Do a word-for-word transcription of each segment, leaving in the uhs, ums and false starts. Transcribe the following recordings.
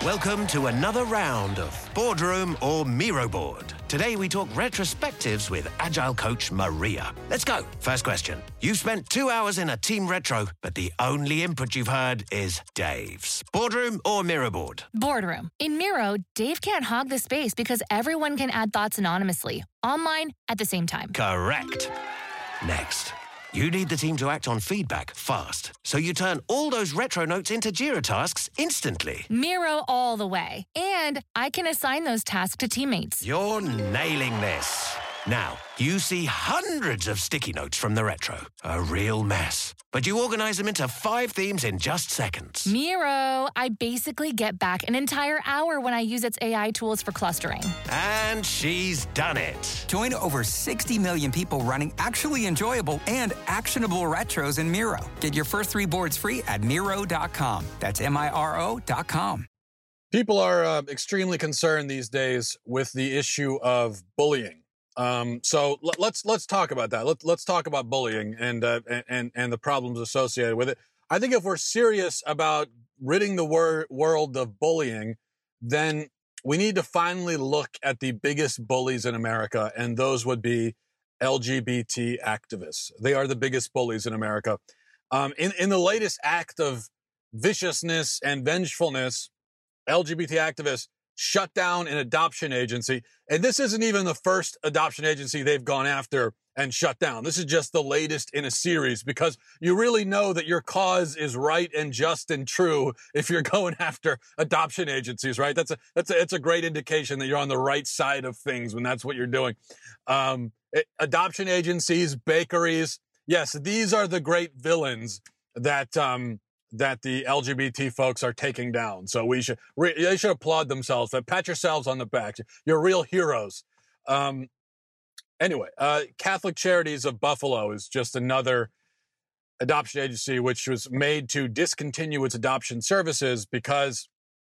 Welcome to another round of Boardroom or Miro Board. Today we talk retrospectives with Agile coach Maria. Let's go. First question. You've spent two hours in a team retro, but the only input you've heard is Dave's. Boardroom or Miro Board? Boardroom. In Miro, Dave can't hog the space because everyone can add thoughts anonymously, online, at the same time. Correct. Next. You need the team to act on feedback fast, so you turn all those retro notes into Jira tasks instantly. Miro all the way. And I can assign those tasks to teammates. You're nailing this. Now, you see hundreds of sticky notes from the retro. A real mess. But you organize them into five themes in just seconds. Miro, I basically get back an entire hour when I use its A I tools for clustering. And she's done it. Join over sixty million people running actually enjoyable and actionable retros in Miro. Get your first three boards free at Miro dot com. That's M I R O dot com. People are uh, extremely concerned these days with the issue of bullying. Um, so l- let's let's talk about that. Let, let's talk about bullying and, uh, and and the problems associated with it. I think if we're serious about ridding the wor- world of bullying, then we need to finally look at the biggest bullies in America, and those would be L G B T activists. They are the biggest bullies in America. Um, in in the latest act of viciousness and vengefulness, L G B T activists shut down an adoption agency. And this isn't even the first adoption agency they've gone after and shut down. This is just the latest in a series, because you really know that your cause is right and just and true if you're going after adoption agencies, right? That's a, that's a, it's a great indication that you're on the right side of things when that's what you're doing. Um, it, adoption agencies, bakeries. Yes, these are the great villains that, um, that the L G B T folks are taking down. So we should, re- they should applaud themselves, but pat yourselves on the back. You're real heroes. Um, anyway, uh, Catholic Charities of Buffalo is just another adoption agency which was made to discontinue its adoption services because,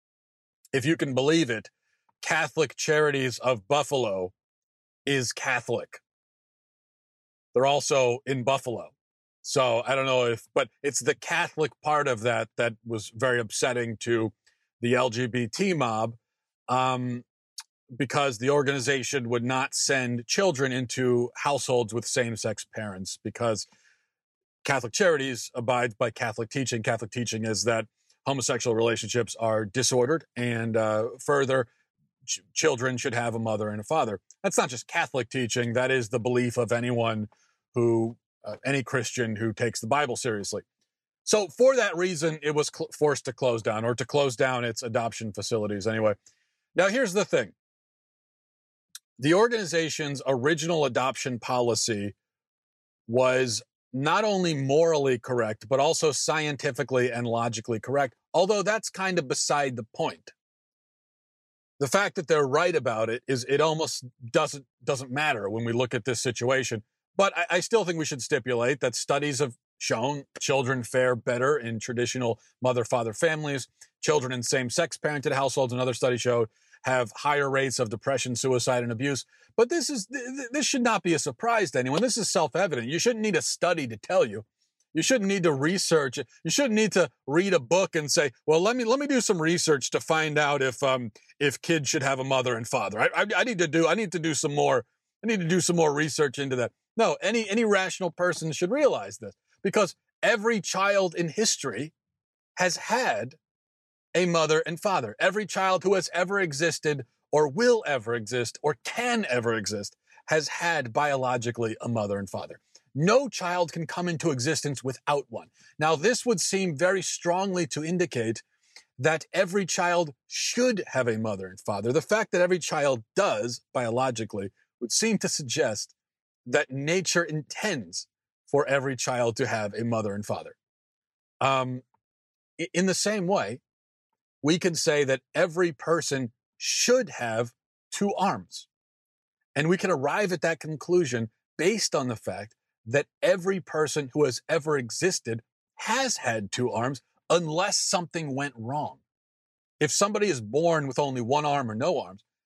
if you can believe it, Catholic Charities of Buffalo is Catholic. They're also in Buffalo. So I don't know if, but it's the Catholic part of that that was very upsetting to the L G B T mob, um, because the organization would not send children into households with same-sex parents, because Catholic Charities abides by Catholic teaching. Catholic teaching is that homosexual relationships are disordered, and uh, further, ch- children should have a mother and a father. That's not just Catholic teaching. That is the belief of anyone who Uh, any Christian who takes the Bible seriously. So for that reason, it was cl- forced to close down, or to close down its adoption facilities anyway. Now, here's the thing. The organization's original adoption policy was not only morally correct, but also scientifically and logically correct, although that's kind of beside the point. The fact that they're right about it is, it almost doesn't doesn't matter when we look at this situation. But I, I still think we should stipulate that studies have shown children fare better in traditional mother-father families. Children in same-sex parented households, another study showed, have higher rates of depression, suicide, and abuse. But this is this should not be a surprise to anyone. This is self-evident. You shouldn't need a study to tell you. You shouldn't need to research it. You shouldn't need to read a book and say, well, let me let me do some research to find out if um if kids should have a mother and father. I, I, I need to do I need to do some more I need to do some more research into that. No, any any rational person should realize this, because every child in history has had a mother and father. Every child who has ever existed, or will ever exist, or can ever exist, has had biologically a mother and father. No child can come into existence without one. Now, this would seem very strongly to indicate that every child should have a mother and father. The fact that every child does biologically would seem to suggest that nature intends for every child to have a mother and father. Um, in the same way, we can say that every person should have two arms. And we can arrive at that conclusion based on the fact that every person who has ever existed has had two arms, unless something went wrong. If somebody is born with only one arm or no arms,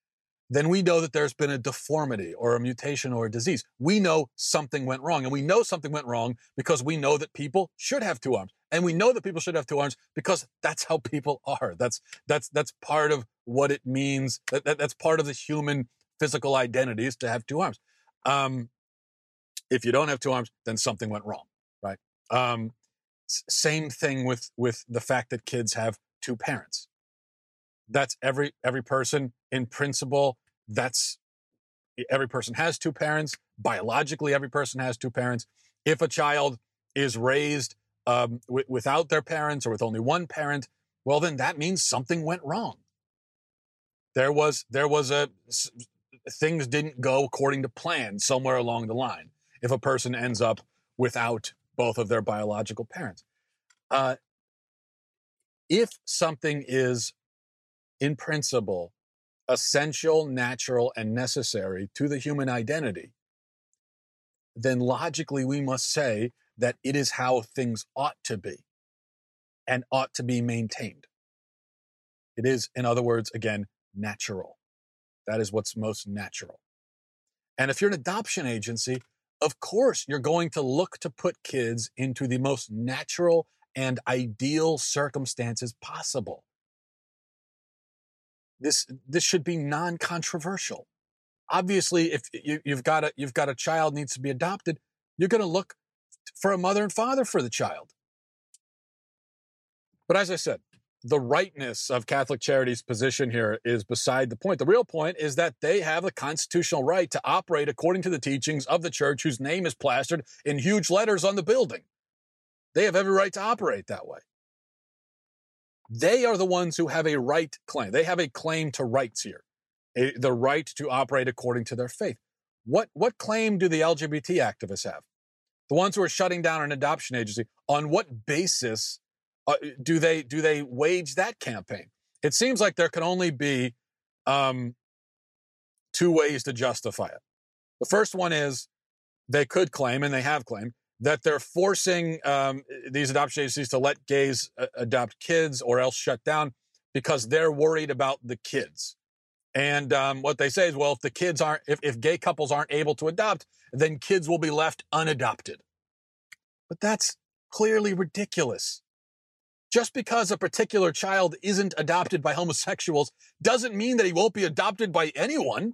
then we know that there's been a deformity or a mutation or a disease. We know something went wrong. And we know something went wrong because we know that people should have two arms. And we know that people should have two arms because that's how people are. That's that's that's part of what it means. That, that, that's part of the human physical identity is to have two arms. Um, if you don't have two arms, then something went wrong, right? Um, s- same thing with, with the fact that kids have two parents. That's every every person in principle. That's every person has two parents. Biologically, every person has two parents. If a child is raised um, w- without their parents or with only one parent, well, then that means something went wrong. There was there was a s- things didn't go according to plan somewhere along the line. If a person ends up without both of their biological parents, uh, if something is in principle, essential, natural, and necessary to the human identity, then logically we must say that it is how things ought to be and ought to be maintained. It is, in other words, again, natural. That is what's most natural. And if you're an adoption agency, of course, you're going to look to put kids into the most natural and ideal circumstances possible. This this should be non-controversial. Obviously, if you, you've got a you've got a child needs to be adopted, you're going to look for a mother and father for the child. But as I said, the rightness of Catholic Charity's position here is beside the point. The real point is that they have the constitutional right to operate according to the teachings of the church, whose name is plastered in huge letters on the building. They have every right to operate that way. They are the ones who have a right claim. They have a claim to rights here, a, the right to operate according to their faith. What, what claim do the L G B T activists have? The ones who are shutting down an adoption agency, on what basis uh, do they do they wage that campaign? It seems like there can only be um, two ways to justify it. The first one is they could claim, and they have claimed, that they're forcing um, these adoption agencies to let gays uh, adopt kids or else shut down because they're worried about the kids. And um, what they say is, well, if the kids aren't, if, if gay couples aren't able to adopt, then kids will be left unadopted. But that's clearly ridiculous. Just because a particular child isn't adopted by homosexuals doesn't mean that he won't be adopted by anyone.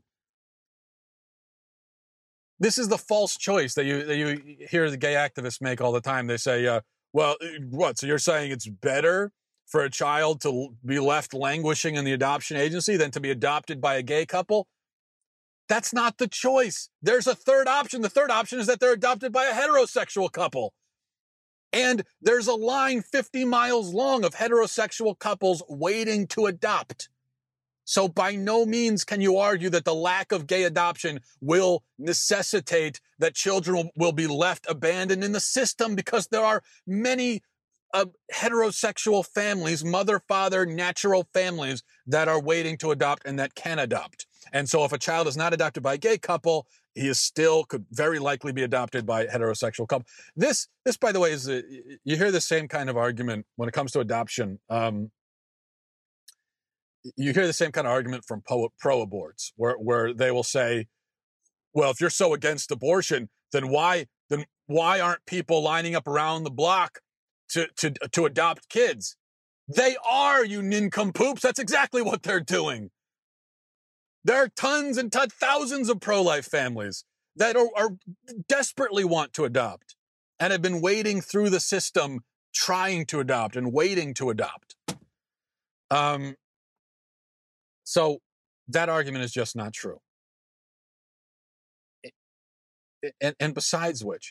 This is the false choice that you that you hear the gay activists make all the time. They say, uh, well, what? So you're saying it's better for a child to be left languishing in the adoption agency than to be adopted by a gay couple? That's not the choice. There's a third option. The third option is that they're adopted by a heterosexual couple. And there's a line fifty miles long of heterosexual couples waiting to adopt. So by no means can you argue that the lack of gay adoption will necessitate that children will be left abandoned in the system, because there are many uh, heterosexual families, mother, father, natural families that are waiting to adopt and that can adopt. And so if a child is not adopted by a gay couple, he is still could very likely be adopted by a heterosexual couple. This, this, by the way, is a, you hear the same kind of argument when it comes to adoption. Um, You hear the same kind of argument from pro-aborts, where, where they will say, well, if you're so against abortion, then why then why aren't people lining up around the block to, to, to adopt kids? They are, you nincompoops. That's exactly what they're doing. There are tons and tons, thousands of pro-life families that are, are desperately want to adopt and have been waiting through the system, trying to adopt and waiting to adopt. Um. So that argument is just not true. And, and besides which,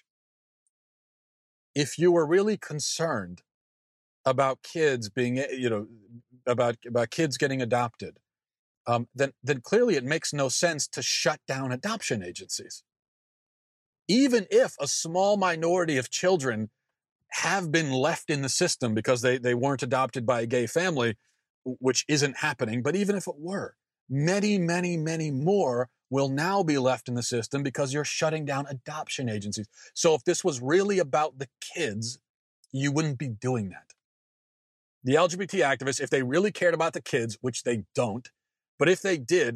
if you were really concerned about kids being, you know, about, about kids getting adopted, um, then, then clearly it makes no sense to shut down adoption agencies. Even if a small minority of children have been left in the system because they, they weren't adopted by a gay family, which isn't happening, but even if it were, many, many, many more will now be left in the system because you're shutting down adoption agencies. So if this was really about the kids, you wouldn't be doing that. The L G B T activists, if they really cared about the kids, which they don't, but if they did,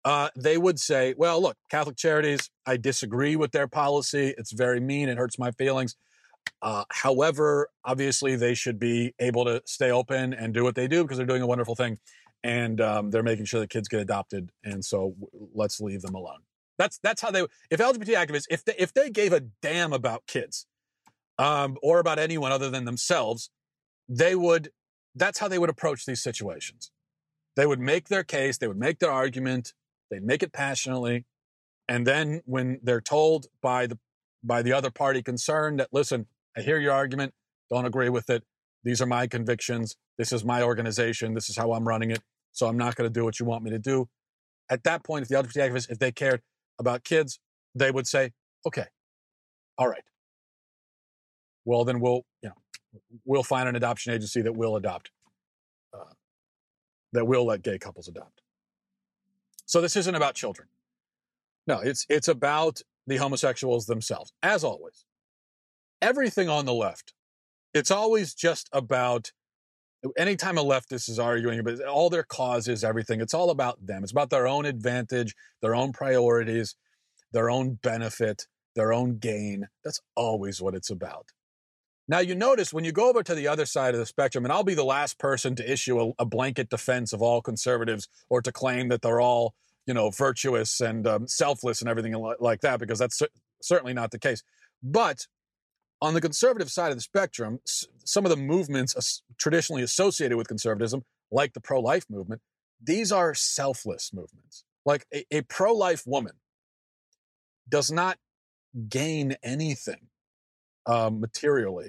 uh, they would say, well, look, Catholic Charities, I disagree with their policy. It's very mean. It hurts my feelings. Uh, however, obviously, they should be able to stay open and do what they do because they're doing a wonderful thing. And um, they're making sure that kids get adopted. And so w- let's leave them alone. That's that's how they, if L G B T activists, if they, if they gave a damn about kids um, or about anyone other than themselves, they would, that's how they would approach these situations. They would make their case, they would make their argument, they'd make it passionately. And then when they're told by the, by the other party concerned that, listen, I hear your argument, don't agree with it. These are my convictions. This is my organization. This is how I'm running it. So I'm not going to do what you want me to do. At that point, if the L G B T activists, if they cared about kids, they would say, okay, all right. Well, then we'll, you know, we'll find an adoption agency that will adopt, uh, that will let gay couples adopt. So this isn't about children. No, it's it's about the homosexuals themselves, as always. Everything on the left, it's always just about, anytime a leftist is arguing about all their causes, everything, it's all about them. It's about their own advantage, their own priorities, their own benefit, their own gain. That's always what it's about. Now, you notice when you go over to the other side of the spectrum, and I'll be the last person to issue a, a blanket defense of all conservatives or to claim that they're all, you know, virtuous and um, selfless and everything like that, because that's cer- certainly not the case. But on the conservative side of the spectrum, s- some of the movements as- traditionally associated with conservatism, like the pro-life movement, these are selfless movements. Like a, a pro-life woman does not gain anything um, materially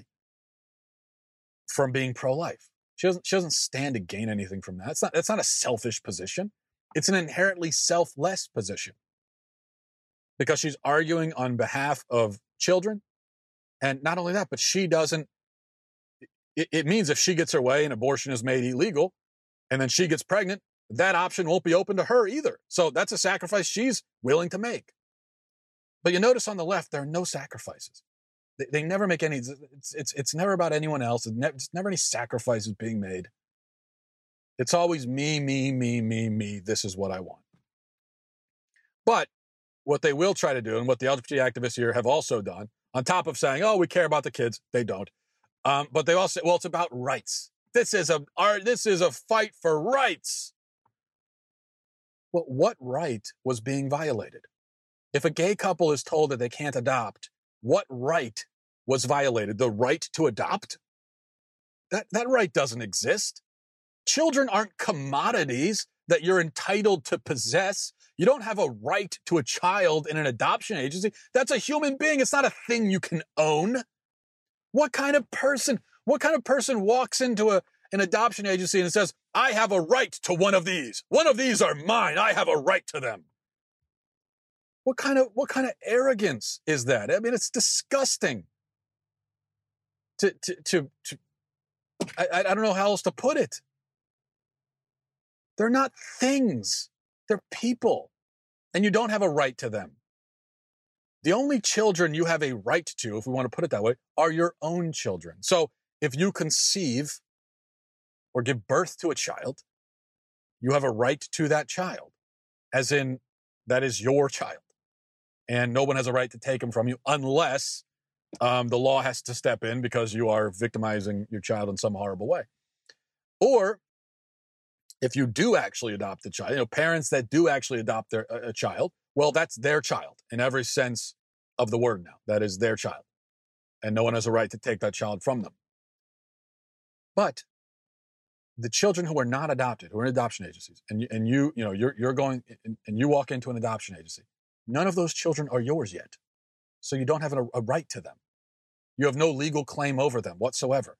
from being pro-life. She doesn't, she doesn't stand to gain anything from that. It's not, that's not a selfish position. It's an inherently selfless position because she's arguing on behalf of children. And not only that, but she doesn't, it, it means if she gets her way and abortion is made illegal and then she gets pregnant, that option won't be open to her either. So that's a sacrifice she's willing to make. But you notice on the left, there are no sacrifices. They, they never make any, it's, it's, it's never about anyone else. It's never, it's never any sacrifices being made. It's always me, me, me, me, me. This is what I want. But what they will try to do, and what the L G B T activists here have also done, on top of saying, oh, we care about the kids, they don't. Um, but they also, well, it's about rights. This is a, our, this is a fight for rights. Well, what right was being violated? If a gay couple is told that they can't adopt, what right was violated? The right to adopt? That, that right doesn't exist. Children aren't commodities that you're entitled to possess. You don't have a right to a child in an adoption agency. That's a human being. It's not a thing you can own. What kind of person, what kind of person walks into a, an adoption agency and says, I have a right to one of these. One of these are mine. I have a right to them. What kind of, what kind of arrogance is that? I mean, it's disgusting. To, to, to, to I, I don't know how else to put it. They're not things. They're people. And you don't have a right to them. The only children you have a right to, if we want to put it that way, are your own children. So if you conceive or give birth to a child, you have a right to that child. As in, that is your child. And no one has a right to take him from you unless um, the law has to step in because you are victimizing your child in some horrible way. Or if you do actually adopt a child, you know, parents that do actually adopt their, a, a child, well, that's their child in every sense of the word now. That is their child. And no one has a right to take that child from them. But the children who are not adopted, who are in adoption agencies, and you, and you, you know, you're, you're going and, and you walk into an adoption agency, none of those children are yours yet. So you don't have a, a right to them. You have no legal claim over them whatsoever.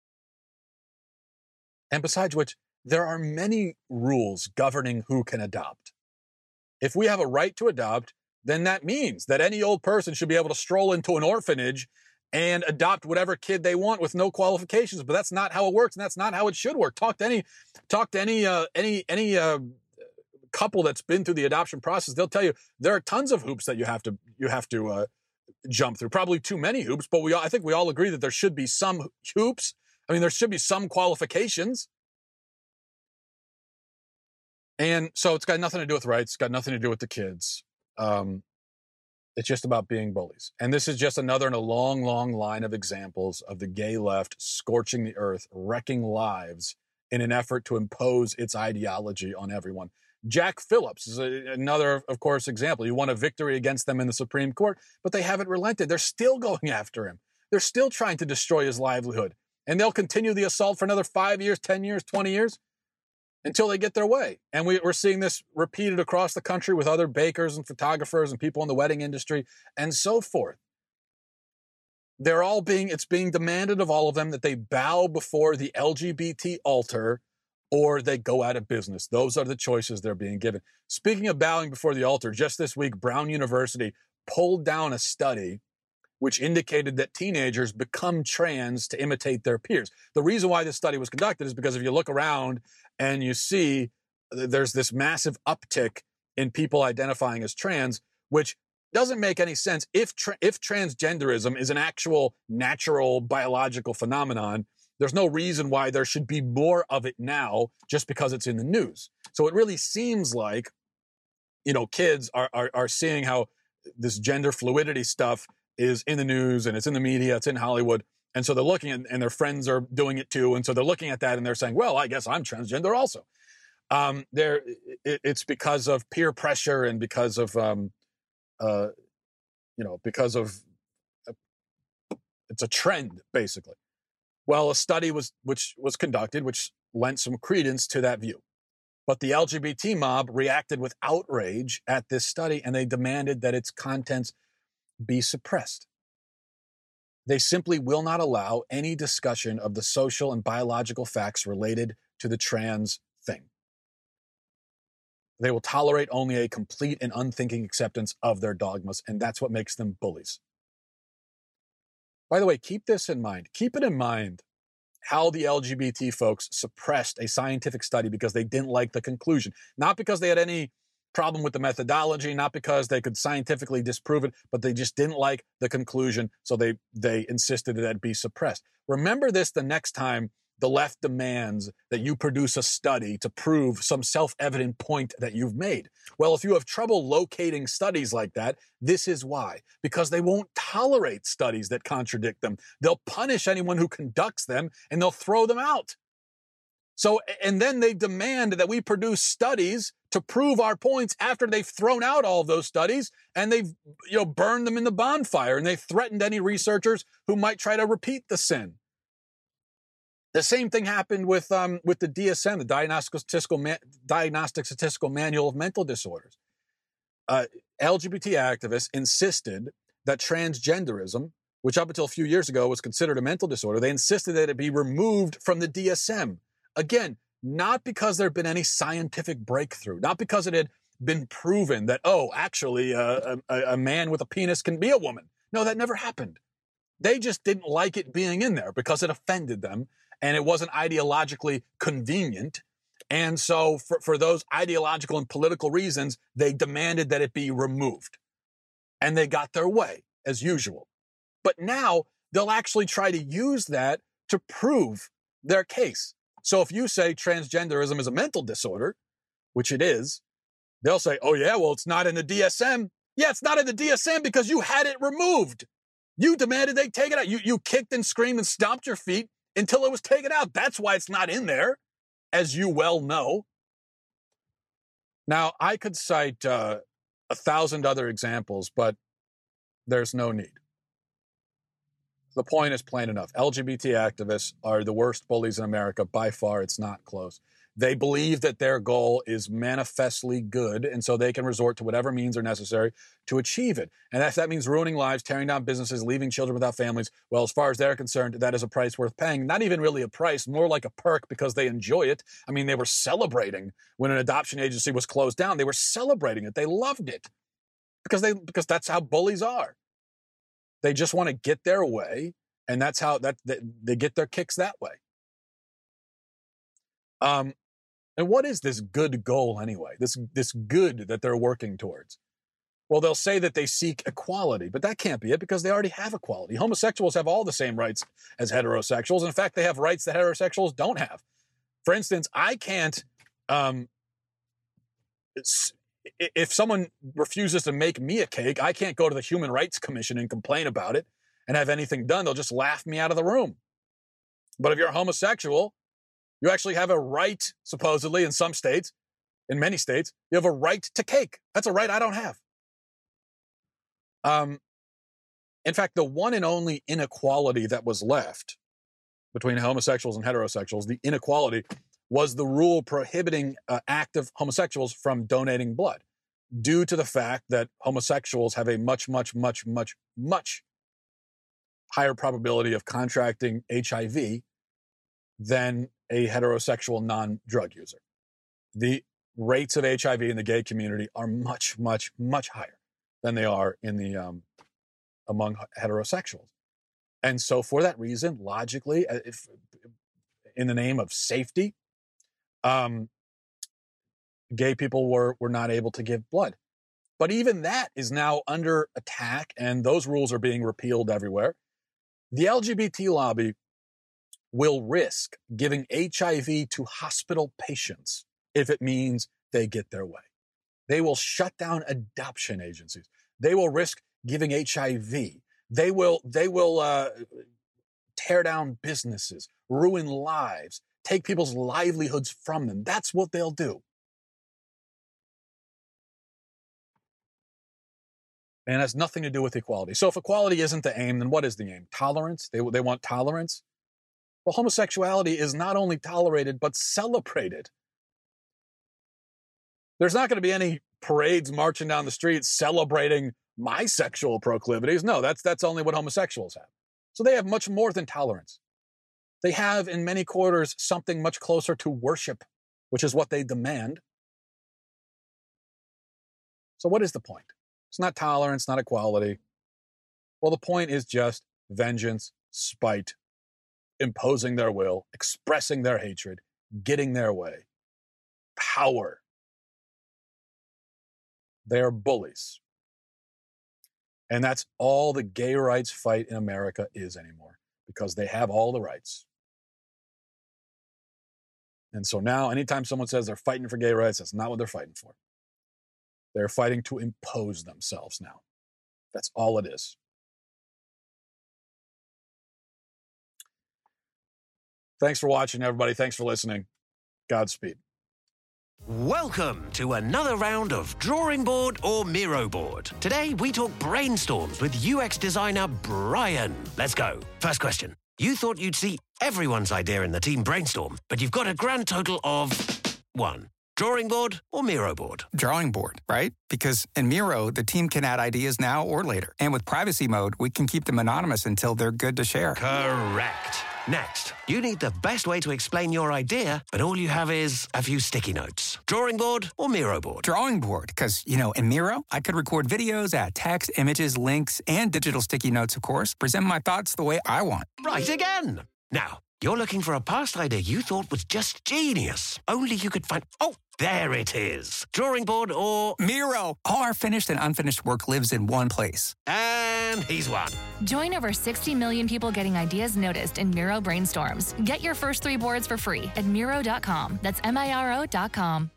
And besides which, there are many rules governing who can adopt. If we have a right to adopt, then that means that any old person should be able to stroll into an orphanage and adopt whatever kid they want with no qualifications. But that's not how it works, and that's not how it should work. Talk to any, talk to any, uh, any, any uh, couple that's been through the adoption process. They'll tell you there are tons of hoops that you have to, you have to uh, jump through. Probably too many hoops, but we, I think we all agree that there should be some hoops. I mean, there should be some qualifications. And so it's got nothing to do with rights. It's got nothing to do with the kids. Um, it's just about being bullies. And this is just another in a long, long line of examples of the gay left scorching the earth, wrecking lives in an effort to impose its ideology on everyone. Jack Phillips is a, another, of course, example. You won a victory against them in the Supreme Court, but they haven't relented. They're still going after him. They're still trying to destroy his livelihood. And they'll continue the assault for another five years, ten years, twenty years until they get their way. And we, we're seeing this repeated across the country with other bakers and photographers and people in the wedding industry and so forth. They're all being, it's being demanded of all of them that they bow before the L G B T altar or they go out of business. Those are the choices they're being given. Speaking of bowing before the altar, just this week, Brown University pulled down a study which indicated that teenagers become trans to imitate their peers. The reason why this study was conducted is because if you look around and you see there's this massive uptick in people identifying as trans, which doesn't make any sense. If tra- if transgenderism is an actual natural biological phenomenon, there's no reason why there should be more of it now just because it's in the news. So it really seems like, you know, kids are are, are seeing how this gender fluidity stuff is in the news and it's in the media, it's in Hollywood. And so they're looking at, and their friends are doing it too. And so they're looking at that and they're saying, well, I guess I'm transgender also. Um, there, it, it's because of peer pressure and because of, um, uh, you know, because of, uh, it's a trend basically. Well, a study was, which was conducted, which lent some credence to that view. But the L G B T mob reacted with outrage at this study and they demanded that its contents be suppressed. They simply will not allow any discussion of the social and biological facts related to the trans thing. They will tolerate only a complete and unthinking acceptance of their dogmas, and that's what makes them bullies. By the way, keep this in mind. Keep it in mind how the L G B T folks suppressed a scientific study because they didn't like the conclusion. Not because they had any problem with the methodology, not because they could scientifically disprove it, but they just didn't like the conclusion, so they they insisted that it be suppressed. Remember this the next time the left demands that you produce a study to prove some self-evident point that you've made. Well, if you have trouble locating studies like that, this is why. Because they won't tolerate studies that contradict them. They'll punish anyone who conducts them, and they'll throw them out. So, and then they demand that we produce studies to prove our points after they've thrown out all of those studies and they've, you know, burned them in the bonfire and they've threatened any researchers who might try to repeat the sin. The same thing happened with um, with the D S M, the Diagnostic Statistical, Man- Diagnostic Statistical Manual of Mental Disorders. Uh, L G B T activists insisted that transgenderism, which up until a few years ago was considered a mental disorder, they insisted that it be removed from the D S M. Again, not because there had been any scientific breakthrough, not because it had been proven that, oh, actually, uh, a, a man with a penis can be a woman. No, that never happened. They just didn't like it being in there because it offended them and it wasn't ideologically convenient. And so for, for those ideological and political reasons, they demanded that it be removed. And they got their way, as usual. But now they'll actually try to use that to prove their case. So if you say transgenderism is a mental disorder, which it is, they'll say, oh yeah, well, it's not in the D S M. Yeah, it's not in the D S M because you had it removed. You demanded they take it out. You, you kicked and screamed and stomped your feet until it was taken out. That's why it's not in there, as you well know. Now, I could cite uh, a thousand other examples, but there's no need. The point is plain enough. L G B T activists are the worst bullies in America. By far, it's not close. They believe that their goal is manifestly good, and so they can resort to whatever means are necessary to achieve it. And if that means ruining lives, tearing down businesses, leaving children without families, well, as far as they're concerned, that is a price worth paying. Not even really a price, more like a perk because they enjoy it. I mean, they were celebrating when an adoption agency was closed down. They were celebrating it. They loved it because they because that's how bullies are. They just want to get their way, and that's how that they, they get their kicks that way. Um, and what is this good goal anyway? This this good that they're working towards? Well, they'll say that they seek equality, but that can't be it because they already have equality. Homosexuals have all the same rights as heterosexuals. In fact, they have rights that heterosexuals don't have. For instance, I can't um, it's, if someone refuses to make me a cake, I can't go to the Human Rights Commission and complain about it and have anything done. They'll just laugh me out of the room. But if you're a homosexual, you actually have a right, supposedly, in some states, in many states, you have a right to cake. That's a right I don't have. Um, in fact, the one and only inequality that was left between homosexuals and heterosexuals, the inequality was the rule prohibiting uh, active homosexuals from donating blood, due to the fact that homosexuals have a much, much, much, much, much higher probability of contracting H I V than a heterosexual non-drug user. The rates of H I V in the gay community are much, much, much higher than they are in the um, among heterosexuals. And so for that reason, logically, if in the name of safety, um, gay people were, were not able to give blood. But even that is now under attack, and those rules are being repealed everywhere. The L G B T lobby will risk giving H I V to hospital patients if it means they get their way. They will shut down adoption agencies. They will risk giving H I V. They will, they will uh, tear down businesses, ruin lives, take people's livelihoods from them. That's what they'll do. And it has nothing to do with equality. So if equality isn't the aim, then what is the aim? Tolerance? They, they want tolerance? Well, homosexuality is not only tolerated, but celebrated. There's not going to be any parades marching down the streets celebrating my sexual proclivities. No, that's, that's only what homosexuals have. So they have much more than tolerance. They have, in many quarters, something much closer to worship, which is what they demand. So what is the point? It's not tolerance, not equality. Well, the point is just vengeance, spite, imposing their will, expressing their hatred, getting their way, power. They are bullies. And that's all the gay rights fight in America is anymore, because they have all the rights. And so now, anytime someone says they're fighting for gay rights, that's not what they're fighting for. They're fighting to impose themselves now. That's all it is. Thanks for watching, everybody. Thanks for listening. Godspeed. Welcome to another round of Drawing Board or Miro Board. Today, we talk brainstorms with U X designer Brian. Let's go. First question. You thought you'd see everyone's idea in the team brainstorm, but you've got a grand total of one. Drawing board or Miro board? Drawing board, right? Because in Miro, the team can add ideas now or later. And with privacy mode, we can keep them anonymous until they're good to share. Correct. Next, you need the best way to explain your idea, but all you have is a few sticky notes. Drawing board or Miro board? Drawing board, because, you know, in Miro, I could record videos, add text, images, links, and digital sticky notes, of course, present my thoughts the way I want. Right again. Now, you're looking for a past idea you thought was just genius. Only you could find... Oh, there it is. Drawing board or... Miro. All our finished and unfinished work lives in one place. And he's won. Join over sixty million people getting ideas noticed in Miro Brainstorms. Get your first three boards for free at Miro dot com. That's M I R O dot com.